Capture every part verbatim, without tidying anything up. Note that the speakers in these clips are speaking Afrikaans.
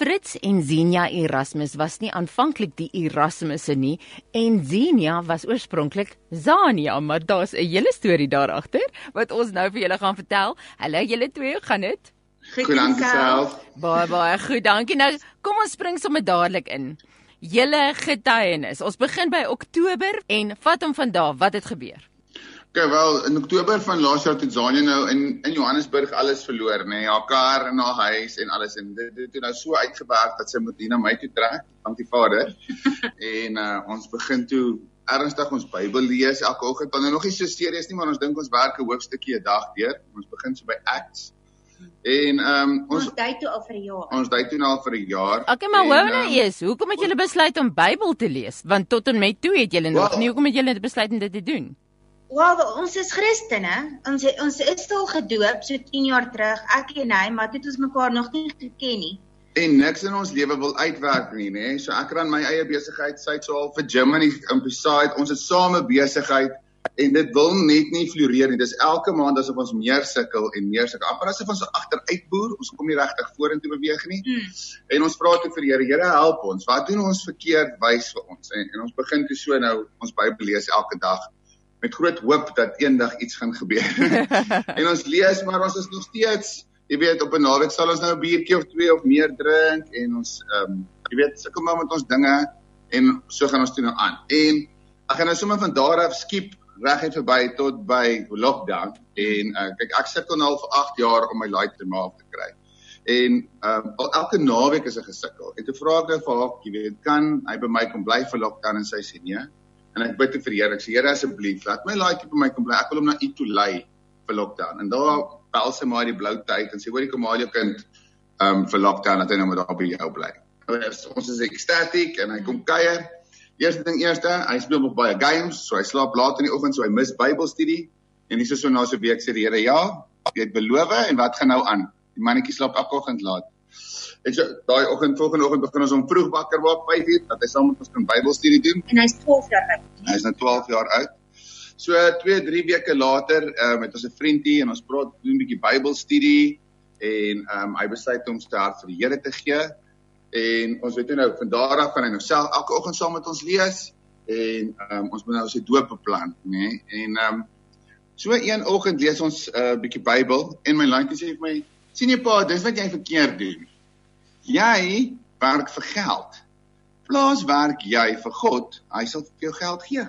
Fritz en Zenia Erasmus was nie aanvanklik die Erasmusse nie en Zenia was oorspronklik Zania, maar daar's 'n hele storie daar agter wat ons nou vir julle gaan vertel. Hallo julle twee, hoe gaan dit? Goed, dankie self. Baie baie goed, dankie. Nou kom ons spring sommer dadelik in. Julle getuienis. Ons begin by Oktober en vat hom van daar. Wat het gebeur? Okay, wel, in Oktober van laas jaar het Zania nou in, in Johannesburg alles verloor, nee, haar kar en haar huis en alles, en dit het nou so uitgewerk dat sy moet hier na my toe trek, dank die Vader, en uh, ons begin toe ernstig ons Bybel lees, elke oggend, dan nou nog nie so serieus nie, maar ons dink ons werk 'n hoofstukkie 'n dag deur, ons begin so by Acts, en um, ons, ons dui toe al vir 'n jaar. Ons dui toe al vir 'n jaar. Okay, maar wou nou um, eers, hoekom het julle besluit om Bybel te lees? Want tot en met toe het julle nog well, nie, hoekom het julle besluit om dit te doen? Wel, ons is Christene, ons, ons is al gedoop, so tien jaar terug, ek en hy, maar dit ons mekaar nog nie geken nie. En niks in ons lewe wil uitwerk nie, nee. So ek ran my eie besigheid, sy het so al vir Jim en die Beside, ons het same besigheid, en dit wil net nie floreer nie, dis elke maand asof ons meer sukkel en meer sukkel, amper asof ons agteruit boer, ons kom nie regtig vorentoe beweeg nie, mm. en ons vra toe vir die Here, Here help ons, wat doen ons verkeerd, wys vir ons, en, en ons begin toe so nou, ons Bybel lees elke dag, met groot hoop dat eendag iets gaan gebeur. En ons lees, maar ons is nog steeds, jy weet, op 'n naweek sal ons nou 'n biertjie of twee of meer drink, en ons, um, jy weet, sukkel maar met ons dinge, en so gaan ons toe nou aan. En ek gaan nou sommer van daar af skiep, reguit verby tot by lockdown, en uh, kyk, ek sukkel nou al vir agt jaar om my light te maak te kry. En um, al elke naweek is 'n gesukkel. En toe vra ek nou vir haar, jy weet, kan hy by my kom bly vir lockdown, en sy sê nee. En ek bid vir die Here, ek sê, Here asseblief, laat my laaitjie by my kom bly, ek wil hom na U toe lei vir lockdown. En daar bel sy maar die blou tyd en sê, hoor, kom haal jou kind um, vir lockdown, dat hy nou maar daar by jou bly. Ons is ecstatic en hy kom kuier. Eerste ding eerste, hy speel nog baie games, so hy slaap laat in die oggend, so hy mis Bybelstudie. En hier so na so 'n week sê die Here, ja, jy het beloof en wat gaan nou aan? Die mannetjie slaap elke oggend laat. En so, daai oggend, volgende oggend begin ons om vroeg wakker word, vyf uur, dat hy saam met ons kan Bybelstudie doen. En hy's twaalf jaar oud. Hy is nou twaalf jaar oud. So, twee, drie weke later, um, met ons 'n vriendie, en ons praat, doen 'n bietjie Bybelstudie, en um, hy besluit om sy hart vir die Here te gee, en ons weet nou, van daar af gaan hy nou self, elke oggend saam met ons lees, en um, ons moet nou sy doop beplan, nee, en um, so een oggend lees ons 'n uh, bietjie Bybel, en my laaitjie sê vir my, sien jy pa, dis wat jy verkeerd doen. Jy werk vir geld. Plaas werk jy vir God, hy sal vir jou geld gee.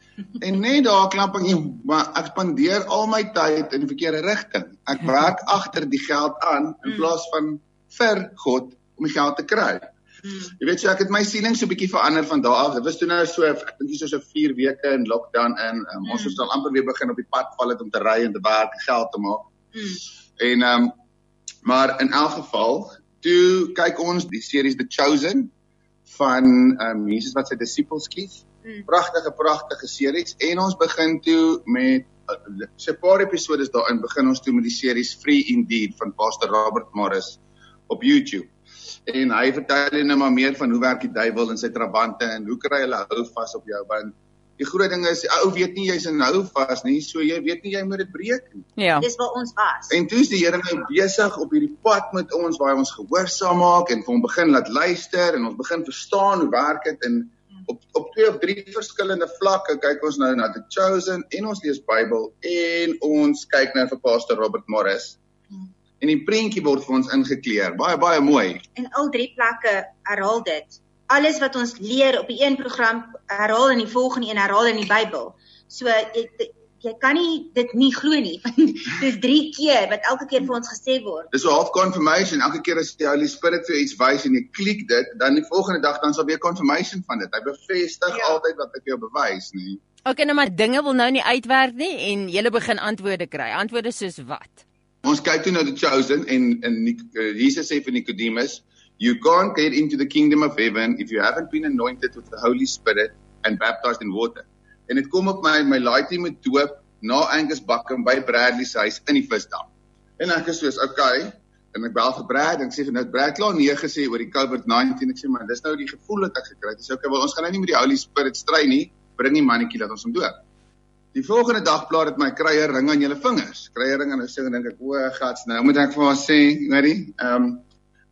En net daar klap ek nie, maar ek spandeer al my tyd in die verkeerde rigting. Ek werk agter die geld aan, in plaas van vir God, om die geld te kry. Jy weet so, ek het my siening so 'n bietjie verander van daar af. Dit was toe nou so, ek dink so so vier weke in lockdown, en um, mm. ons het al amper weer begin op die pad val het om te ry en te werk, geld te maak. Mm. En, um, maar in elk geval, toe kyk ons die series The Chosen van um, Jesus wat sy disippels kies. Mm. Pragtige, pragtige series. En ons begin toe met, uh, so 'n paar episodes daarin, begin ons toe met die series Free Indeed van Pastor Robert Morris op YouTube. En hy vertel nou maar meer van hoe werk die duiwel in sy trabante, en hoe kry hulle hou vas op jou, want die groot ding is, ou weet nie jy's in hou vas nie, so jy weet nie jy moet dit breek nie. Ja. Dis waar ons was. En toe is die Here nou besig op hierdie pad met ons, waar hy ons gehoorsaam maak, en vir hom begin laat luister, en ons begin verstaan hoe werk dit, en op, op twee of drie verskillende vlakke kyk ons nou na The Chosen, en ons lees Bybel, en ons kyk nou vir Pastor Robert Morris. En die prentjie word vir ons ingekleer, baie, baie mooi. En al drie plekke herhaal dit. Alles wat ons leer op die een program, herhaal in die volgende en herhaal in die Bybel. So, jy, jy kan nie dit nie glo nie. Dis drie keer, wat elke keer vir ons gesê word. Dis so half confirmation, elke keer as die Holy Spirit vir iets wys en jy klik dit, dan die volgende dag, dan sal weer confirmation van dit. Hy bevestig ja. altyd wat ek jou bewys, nie. Okay, nou maar dinge wil nou nie uitwerk nie, en julle begin antwoorde kry. Antwoorde soos wat? Ons kyk toe na The Chosen, en, en uh, Jesus sê vir Nicodemus, you can't get into the kingdom of heaven if you haven't been anointed with the Holy Spirit and baptized in water. En dit kom op my, my laaitjie met doop, na Angus Buckham, by Bradley se huis, in die visdam. En ek is soos, okay, en ek bel vir Brad, en ek sê van, nou het Brad klaar nee gesê oor die COVID nineteen, ek sê, maar dis nou die gevoel dat ek gekry het, ek sê, okay, wel, ons gaan nou nie met die Holy Spirit stry nie, bring die mannetjie, dat ons hom doop. Die volgende dag plaat het my krye ring aan julle vingers. Krye ring en nou sê, en denk ek, o, gats, nou moet ek vir haar sê, weet jy, um,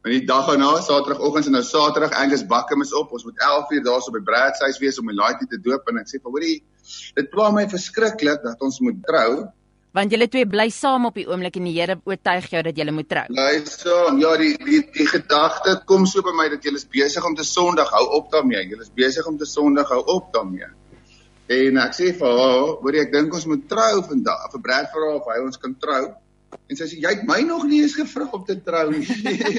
En die dag daarna, Saterdagoggend en nou Saterdag, Angus Bakkum is op. Ons moet elf uur daar so by Brad's huis wees om die laaitjie te doop en ek sê, "Hoorie, dit pla my verskriklik dat ons moet trou." Want julle twee bly saam op die oomblik en die Here oortuig jou dat julle moet trou. Bly saam. Ja, die die die gedagte kom so by my dat jy is besig om te sondig, hou op daarmee. Jy is besig om te sondig, hou op daarmee. En ek sê vir haar, "Hoorie, ek dink ons moet trou vandag." Vir Brad vra of hy ons kan trou. En sy sê, "Jy het my nog nie eens gevra om te trou nie."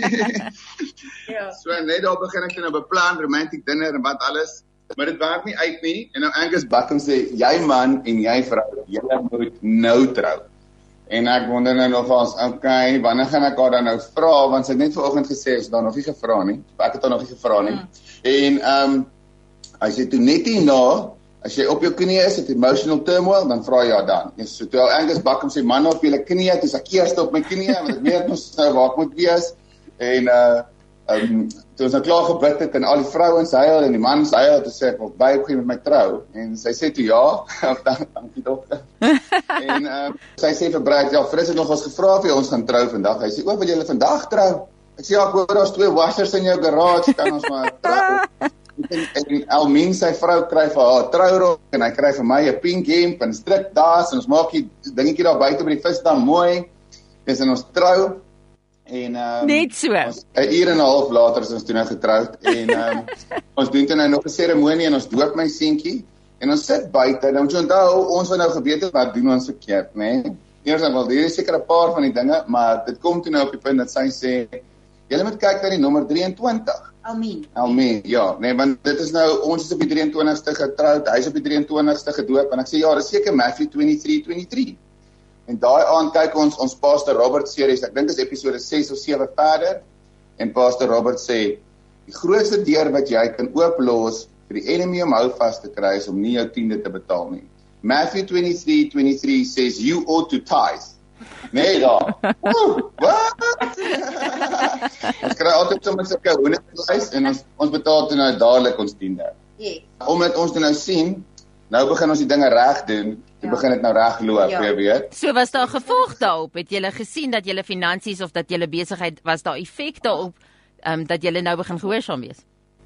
Ja. So net daar begin ek nou beplan romantic dinner en wat alles, maar dit werk nie uit nie. En nou Angus Bakkum sê, "Jy man en jy vrou, julle moet nou trou." En ek wonder nou nog ons, okay, wanneer gaan ek haar dan nou vra, want sy het net vanoggend gesê, is daar nog nie gevra nie. Ek het haar nog nie gevra nie. Mm. En ehm um, hy sê toe net hierna, as jy op jou knieë is, het emotional turmoil, dan vra jy haar dan. En so toe Angus Bakkum sê, "Man op julle knieë," toe ek eers op my knieë, want ek weet mos nou waar ek moet wees. En uh um, toe ons nou klaar gebid het en al die vrouens huil en die mans huil, toe sê ek, "Wil baie op met my trou?" En sy sê toe ja, dankie dokter. En uh, sy sê vir Brad, "Ja, Fris het nog ons gevra of jy ons gaan trou vandag." Hy sê, "O, wil julle vandag trou?" Ek sê, "Ja, ek hoor daar's twee washers in jou garage, kan ons maar trou." En, en Elmien, sy vrou, kry vir haar trourok en hy kry vir my 'n pink hemp en strikdas en ons maak die dingetjie daar buite by die visdam mooi. Dis en ons trou en um, net so. 'n uur en 'n half later is ons toe nou getroud en um, ons doen toe nou nog 'n seremonie en ons doop my seentjie en ons sit buite. Dan moet jy onthou, ons wou nou geweet het wat doen ons verkeerd, né? Nee? Eers dan wel, hier is seker 'n paar van die dinge, maar dit kom toe nou op die punt dat sy sê, "Julle moet kyk na die nommer drieëntwintig." Almien. Almien, ja, nee, want dit is nou, ons is op die drieëntwintigste getroud, hy is op die drieëntwintigste gedoop, en ek sê, ja, dit is seker Matthew twenty-three twenty-three. En daai aand kyk ons, ons Pastor Robert series, ek dink is episode six of seven verder, en Pastor Robert sê, die grootste deur wat jy kan ooplos, vir die enemy om hou vast te kry, is om nie jou tiende te betaal nie. Matthew twenty-three twenty-three says, you ought to tithe. Nee, daar. Woe, wat? Ons kry altyd soms sulke hoendervleis en ons ons betaal toe nou dadelik ons tiende. Yes. Omdat ons dit nou sien, nou begin ons die dinge reg doen, toe Ja. begin dit nou reg loop, Ja. jy weet. So was daar gevolg daarop? Het julle gesien dat julle finansies of dat julle besigheid, was daar effek daarop, um, dat julle nou begin gehoorsaam wees?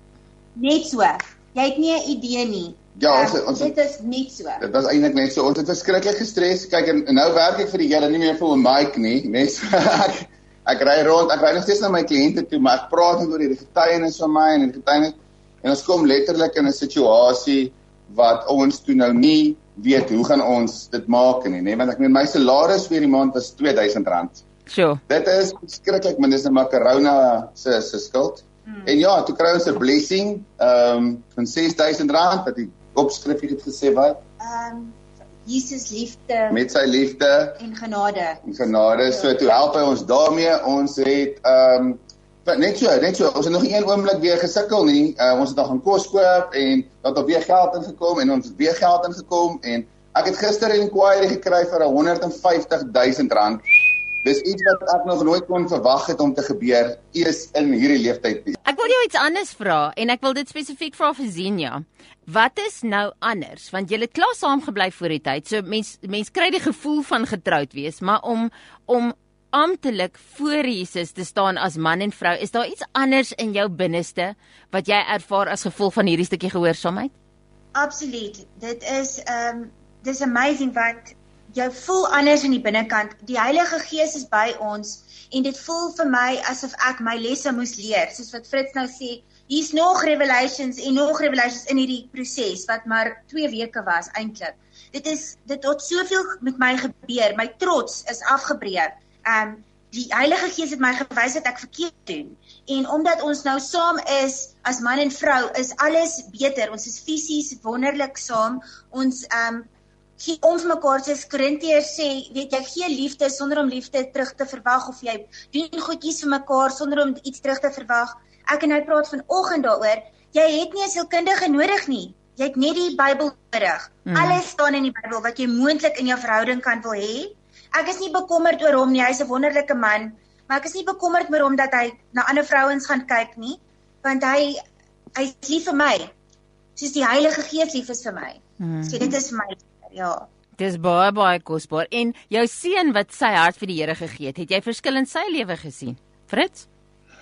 Net so. Jy het nie 'n idee nie. Ja, ons, Um, ons, dit is net so. dit was eintlik net so, ons het verskriklik gestres, kyk, en, en nou werk ek vir die Here nie meer vir 'n mic nie, net so, ek, ek ry rond, ek ry nog steeds na my kliënte toe, maar ek praat net oor die getuienis van my, en die getuienis, en ons kom letterlik in 'n situasie, wat ons toe nou nie weet, hoe gaan ons dit maak nie, nee, want ek meen, my salaris vir die maand was two thousand rand. Sure. Dit is verskriklik, maar dis nou maar corona se se skuld. Hmm. En ja, toe kry ons 'n blessing um, van six thousand rand, wat die opskrifie het gesê wat? Um Jesus liefde Met sy liefde en genade. en genade, so toe help hy ons daarmee. Ons het um, net so, net so, ons het nog een oomblik weer gesukkel nie, uh, ons het al gaan kos koop en dat er weer geld ingekom en ons het weer geld ingekom en ek het gister 'n inquiry gekry vir one hundred fifty thousand rand. Dis iets wat ek nog nooit kon verwag het om te gebeur, eers in hierdie leeftyd nie. Ek wil jou iets anders vra en ek wil dit spesifiek vra vir Zenia. Wat is nou anders? Want julle het klaar saam gebly voor die tyd. So mens mens kry die gevoel van getroud wees, maar om om amptelik voor Jesus te staan as man en vrou, is daar iets anders in jou binneste wat jy ervaar as gevolg van hierdie stukkie gehoorsaamheid? Absoluut. Dit is um dis amazing want jy voel anders in die binnekant. Die Heilige Gees is by ons en dit voel vir my asof ek my lesse moes leer. Soos wat Fritz nou sê, hier's nog revelations en nog revelations in hierdie proses wat maar twee weke was eintlik. Dit is dit het soveel met my gebeur. My trots is afgebreek. Um die Heilige Gees het my gewys dat ek verkeerd doen. En omdat ons nou saam is as man en vrou, is alles beter. Ons is fisies wonderlik saam. Ons um gee om vir mekaar, soos Korintiërs sê, weet jy, gee liefde sonder om liefde terug te verwag, of jy doen goedjies vir mekaar sonder om iets terug te verwag. Ek en hy praat vanoggend daaroor, jy het nie 'n sielkundige nodig nie. Jy het net die Bybel nodig. Hmm. Alles staan in die Bybel wat jy moontlik in jou verhouding kan wil hê. Ek is nie bekommerd oor hom nie, hy's 'n wonderlike man, maar ek is nie bekommerd oor hom dat hy na ander vrouens gaan kyk nie, want hy hy's lief vir my. Soos die Heilige Gees lief is vir my. Hmm. So dit is vir my, ja. Dis baie baie kosbaar. En jou seun wat sy hart vir die Here gegee het, het jy verskil in sy lewe gesien? Fritz?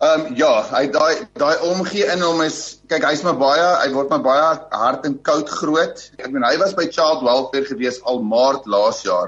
Um, ja, hy daai daai omgee in hom is, kyk hy's maar baie, hy word maar baie hard en koud groot. Ek meen hy was by Child Welfare gewees al Maart laas jaar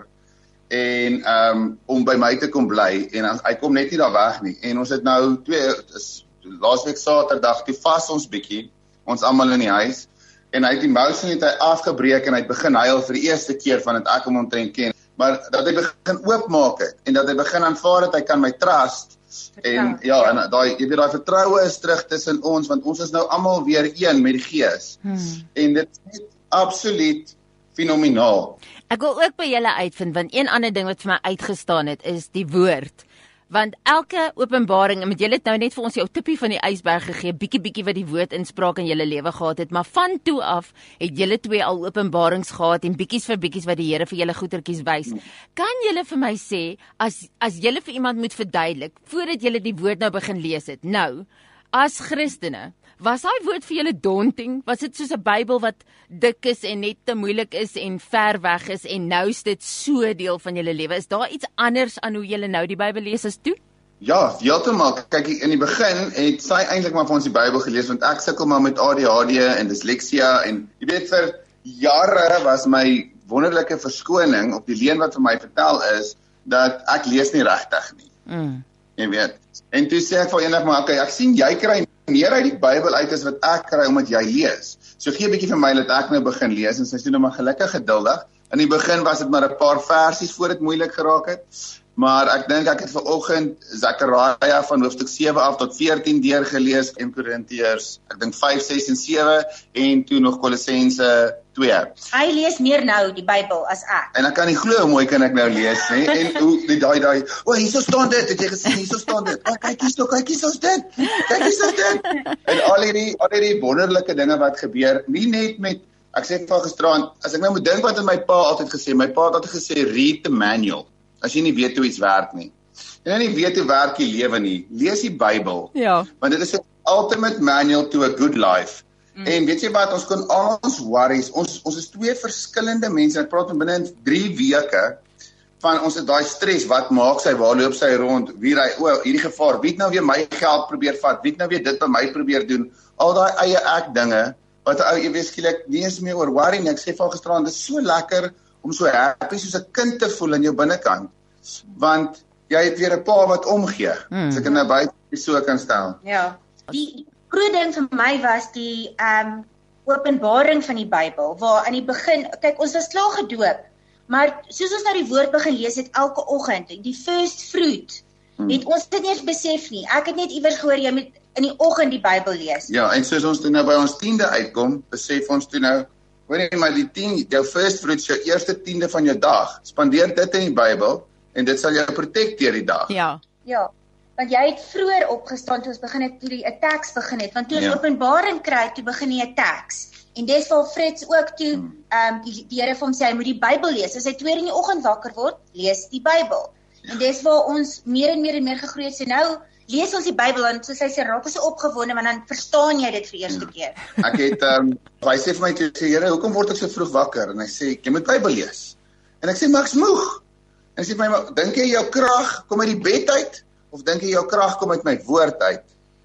en um, om by my te kom bly en hy kom net nie daar weg nie. En ons het nou twee is, laasweek Saterdag toe vas ons bietjie, ons almal in die huis en hy het emosie het hy afgebreek en hy het begin huil vir die eerste keer van dit ek hom omtrent ken. Maar dat hy begin oopmaak het en dat hy begin aanvaar dat hy kan my trust. En ja, ja. en daai jy weet daai vertroue is terug tussen ons want ons is nou almal weer een met die Gees. Hmm. En dit is absoluut fenomenaal. Ek wil ook by julle uitvind want een ander ding wat vir my uitgestaan het is die woord. Want elke openbaring, en met julle het nou net vir ons jou tippie van die ysberg gegee, bietjie bietjie wat die woord inspraak in julle lewe gehad het, maar van toe af het julle twee al openbarings gehad en bietjies vir bietjies wat die Here vir julle goetertjies wys. Kan julle vir my sê as as julle vir iemand moet verduidelik voordat julle die woord nou begin lees het, nou as Christene, was daai woord vir julle daunting? Was dit soos 'n Bybel wat dik is en net te moeilik is en ver weg is en nou is dit so deel van julle lewe? Is daar iets anders aan hoe julle nou die Bybel lees as toe? Ja, heeltemal. Kyk, in die begin het sy eintlik maar vir ons die Bybel gelees want ek sukkel maar met A D H D en dysleksia en jy weet vir jare was my wonderlike verskoning op die leen wat vir my vertel is dat ek lees nie regtig nie. Mm. Jy weet. En toe sê ek vir eendag maar okay, ek sien jy kry meer uit die Bybel uit as wat ek kry omdat jy lees. So gee 'n bietjie vir my dat ek nou begin lees en sy sê nou maar gelukkig geduldig. In die begin was dit maar 'n paar versies voor dit moeilik geraak het. Maar ek dink ek het vanoggend Zechariah van hoofstuk sewe af tot veertien deur gelees en Korintiërs, ek dink vyf, ses en sewe en toe nog Kolossense twee. Hy lees meer nou die Bybel as ek. En ek kan nie glo hoe mooi kan ek nou lees nie. En hoe die daai daai, o, oh, hierso staan dit, het jy gesien, hierso staan dit. O, oh, kyk hierso, kyk hierso is dit. Kyk hierso is dit. En al hierdie al hierdie wonderlike dinge wat gebeur, nie net met ek sê van gisteraan, as ek nou moet dink wat het my pa altyd gesê, my pa het altyd gesê read the manual. As jy nie weet hoe iets werk nie. En jy nie weet hoe werk die lewe nie, lees die Bybel. Ja. Want dit is 'n ultimate manual to a good life. Mm. En weet jy wat, ons kon al ons worries, ons ons is twee verskillende mense. Ek praat van binne in drie weke van ons het daai stres, wat maak sy, waar loop sy rond, wie ry, o, hierdie gevaar, wie het nou weer my geld probeer vat, wie het nou weer dit by my probeer doen. Al daai eie ek dinge wat ou jy weet skielik nie eens meer oor worry nie. Ek sê van gisteraan, dit is so lekker om so happy soos 'n kind te voel in jou binnekant. Want jy het weer 'n pa wat omgee. Hmm. As ek nou buite so kan stel. Ja. Die groot ding vir my was die ehm um, openbaring van die Bybel, waar aan die begin, kyk ons was klaar gedoop, maar soos ons nou die woord begin lees het elke oggend, die first fruit, hmm. het ons dit nie eens besef nie. Ek het net iewers gehoor jy moet in die oggend die Bybel lees. Ja, en soos ons toe nou by ons tiende uitkom, besef ons toe nou, hoor jy maar die tien, jou first fruit, jou eerste tiende van jou dag, spandeer dit in die Bybel, en dit sal jou protect deur die dag. Ja. Ja, want jy het vroeër opgestaan toe ons begin het, toe die attacks begin het, want toe ons ja. openbaring kry, toe begin die attacks. En dis waar Frits ook toe, hmm. um, die, die Here vir hom sê, hy moet die Bybel lees. As hy twee in die oggend wakker word, lees die Bybel. Ja. En dis waar ons meer en meer en meer gegroei het. So nou, lees ons die Bybel, en soos hy sê, raak ons so opgewonde, want dan verstaan jy dit vir eerste ja. keer. Ek het, um, hy sê vir my toe, sê, Here, hoekom word ek so vroeg wakker? En hy sê, jy moet Bybel lees. En ek sê, maar ek's moeg. En sê vir my, dink jy jou krag kom uit die bed uit, of dink jy jou krag kom uit my woord uit?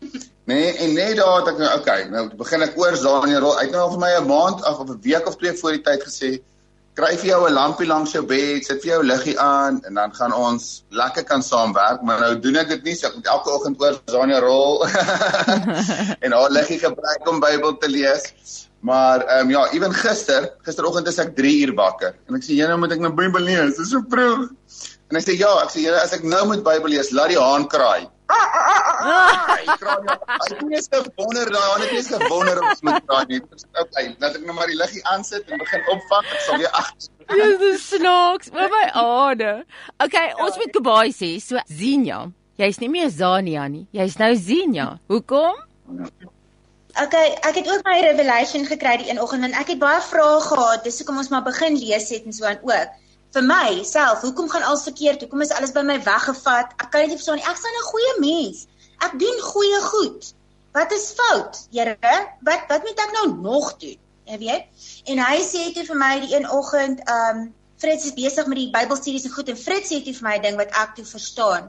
Nee, en net daar het ek nou, okay, nou begin ek oor Daniël, uit nou al vir my 'n maand af, of 'n week of twee voor die tyd gesê, kry vir jou 'n lampie langs jou bed, sit vir jou liggie aan, en dan gaan ons lekker kan saamwerk, maar nou doen ek dit nie, so ek moet elke oggend oor Daniël en haar liggie gebruik om Bybel te lees. Maar ehm um, ja, ewen gister, gisteroggend is ek drie uur wakker. En ek sê, "Jy nou moet ek my Bybel lees. Dit is so vroeg." En hy sê, "Ja, ek sê, "Julle, as ek nou moet Bybel lees, laat die haan kraai." Hy kraai. Hy het net gewonder, daai haan het net gewonder of ons moet kraai nie. Okay, laat ek nou maar die liggie aansit en begin opvang. Ek sal weer agter. Dis is snaaks, o my aarde. Okay, ons moet goodbye sê. So Zenia, jy's nie meer Zania nie. Jy's nou Zenia. Hoekom? Okay, ek het ook my revelation gekry die een oggend en ek het baie vrae gehad, dis hoekom ons maar begin lees het en so aan ook. Vir my self, hoekom gaan alles verkeerd? Hoekom is alles by my weggevat? Ek kan dit nie verstaan nie. Ek is 'n goeie mens. Ek doen goeie goed. Wat is fout? Here, wat wat moet ek nou nog doen? Jy weet? En hy sê toe vir my die een oggend, ehm um, Frits is besig met die Bybelstudies en goed en Frits sê toe vir my 'n ding wat ek toe verstaan.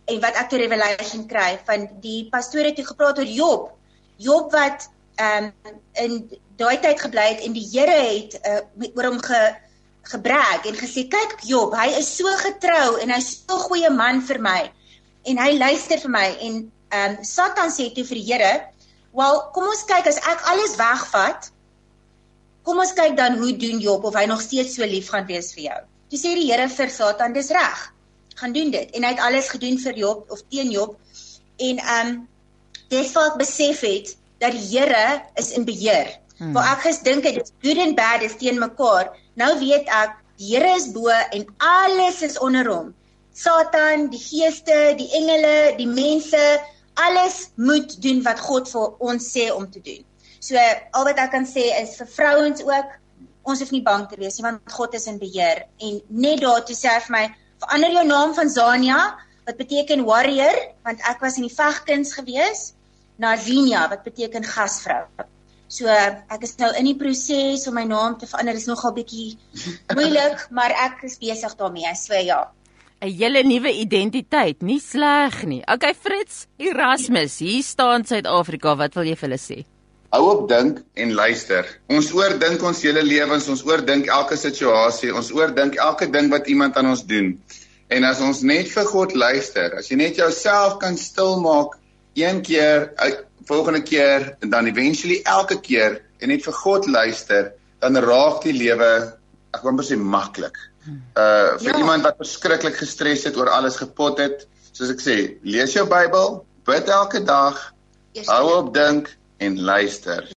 en wat ek toe revelation kry, van die pastoor het toe gepraat oor Job, Job wat um, in daai tyd gebly het, en die Here het uh, oor hom ge, gebrag, en gesê, kyk Job, hy is so getrou, en hy is so 'n goeie man vir my, en hy luister vir my, en um, Satan sê toe vir die Here, wel, kom ons kyk, as ek alles wegvat, kom ons kyk dan hoe doen Job, of hy nog steeds so lief gaan wees vir jou. Toe sê die Here vir Satan, dis reg, gaan doen dit, en hy het alles gedoen vir Job, of teen Job, en um, dis wat ek besef het, dat die Here is in beheer, hmm. waar ek gedink het, dis good and bad is teen mekaar, nou weet ek, die Here is bo, en alles is onder hom, Satan, die geeste, die engele, die mense, alles moet doen wat God vir ons sê om te doen. So, al wat ek kan sê is, vir vrouens ook, ons hoef nie bang te wees, want God is in beheer, en net daar toe sê vir my, verander jou naam van Zania, wat beteken warrior, want ek was in die vegkuns gewees, na Xenia, wat beteken gasvrou. So, ek is nou in die proses om my naam te verander, is nogal bietjie moeilik, maar ek is besig daarmee, so ja. 'n Hele nuwe identiteit, nie sleg nie. Okay, Fritz Erasmus, hier staan Suid-Afrika, wat wil jy vir hulle sê? Hou op dink en luister. Ons oordink ons hele lewens, ons oordink elke situasie, ons oordink elke ding wat iemand aan ons doen. En as ons net vir God luister, as jy net jouself kan stilmaak, een keer, volgende keer, en dan eventually elke keer, en net vir God luister, dan raak die lewe, ek wil maar sê, maklik. Uh, vir ja. iemand wat verskriklik gestres het, oor alles gepot het, soos ek sê, lees jou Bybel, bid elke dag, hou op dink, en luister.